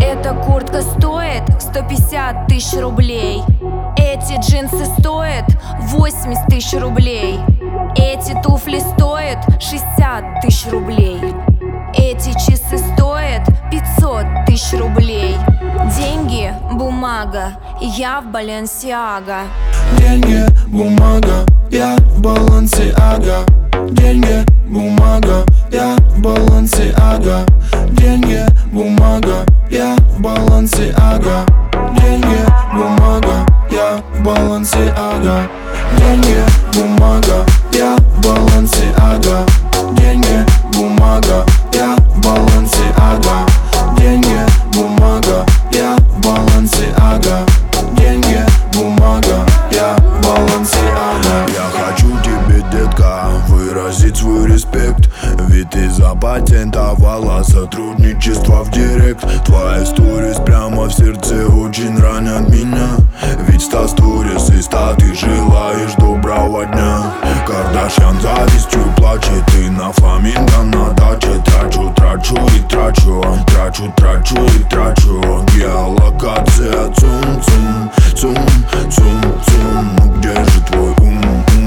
Эта куртка стоит 150 тысяч рублей. Эти джинсы стоят 80 тысяч рублей. Эти туфли стоят 60 тысяч рублей. Эти часы стоят 500 тысяч рублей. Деньги, бумага, и я в Баленсиага. Деньги, бумага, я в Баленсиага. Деньги, бумага, я в Баленсиага. Деньги, бумага, я в Баленсиага. Деньги, бумага, я в Баленсиага. Деньги, бумага, я в Баленсиага. Деньги, бумага, я в Баленсиага. Деньги, бумага, я в Баленсиага. Деньги, бумага, я в Баленсиага. Я хочу тебе, детка, выразить свой респект. Ведь ты запатентовала сотрудничество в директ. Твои сторис прямо в сердце очень ранят меня. Ведь 100 сторис из 100 ты желаешь доброго дня. Кардашьян завистью плачет, ты на фламинго на даче. Трачу и трачу, трачу и трачу. Геолокация цум-цум, цум-цум-цум. Ну где же твой ум?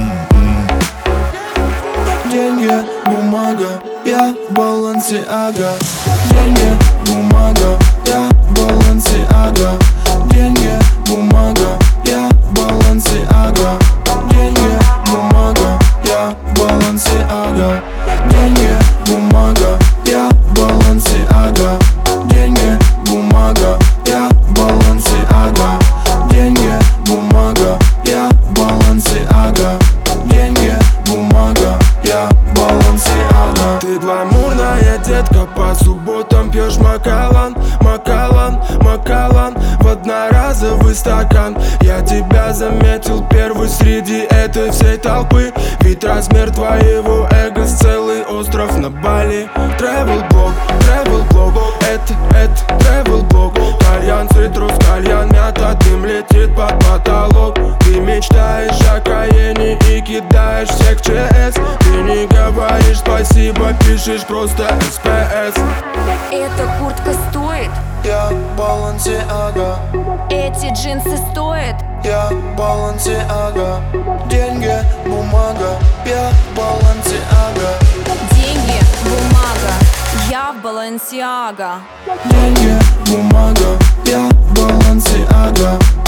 Деньги, бумага, я в Баленсиага. Деньги, бумага, я в Баленсиага. Деньги, бумага, я в Баленсиага. Деньги, бумага, я в Баленсиага. Деньги, бумага, я в Баленсиага. Деньги, бумага, я в Баленсиага. Деньги, бумага, я в Баленсиага. Деньги, бумага, я в Баленсиага. Ты гламурная детка, по субботам пьешь Макалан, Макалан, Макалан в одноразовый стакан. Я тебя заметил первый среди этой всей толпы. Ведь размер твоего эго с целый остров на Бали. Travel блог, это travel блог. Кальян, цитрус, кальян, мята, дым летит под потолок. Ты мечтаешь о Каене и кидаешь всех ЧС. Ты не говоришь спасибо, пишешь просто СПС. Эта куртка стоит, Я в Баленсиага. эти джинсы стоят. Я в Баленсиага. Деньги, бумага, я в Баленсиага. Деньги, бумага, я в Баленсиага. Деньги, бумага, я в Баленсиага.